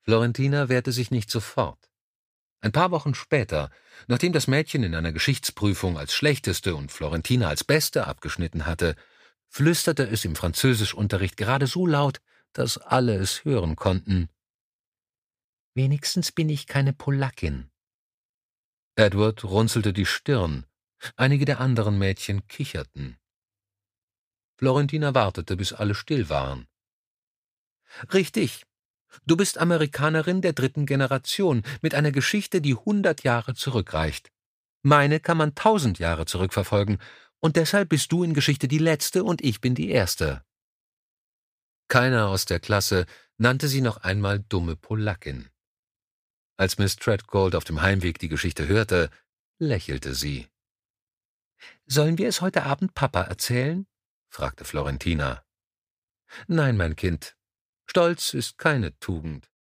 Florentina wehrte sich nicht sofort. Ein paar Wochen später, nachdem das Mädchen in einer Geschichtsprüfung als Schlechteste und Florentina als Beste abgeschnitten hatte, flüsterte es im Französischunterricht gerade so laut, dass alle es hören konnten: »Wenigstens bin ich keine Polackin.« Edward runzelte die Stirn, einige der anderen Mädchen kicherten. Florentina wartete, bis alle still waren. »Richtig. Du bist Amerikanerin der 3. Generation, mit einer Geschichte, die 100 Jahre zurückreicht. Meine kann man 1000 Jahre zurückverfolgen, und deshalb bist du in Geschichte die Letzte und ich bin die Erste.« Keiner aus der Klasse nannte sie noch einmal dumme Polackin. Als Miss Treadgold auf dem Heimweg die Geschichte hörte, lächelte sie. »Sollen wir es heute Abend Papa erzählen?« fragte Florentina. »Nein, mein Kind. Stolz ist keine Tugend.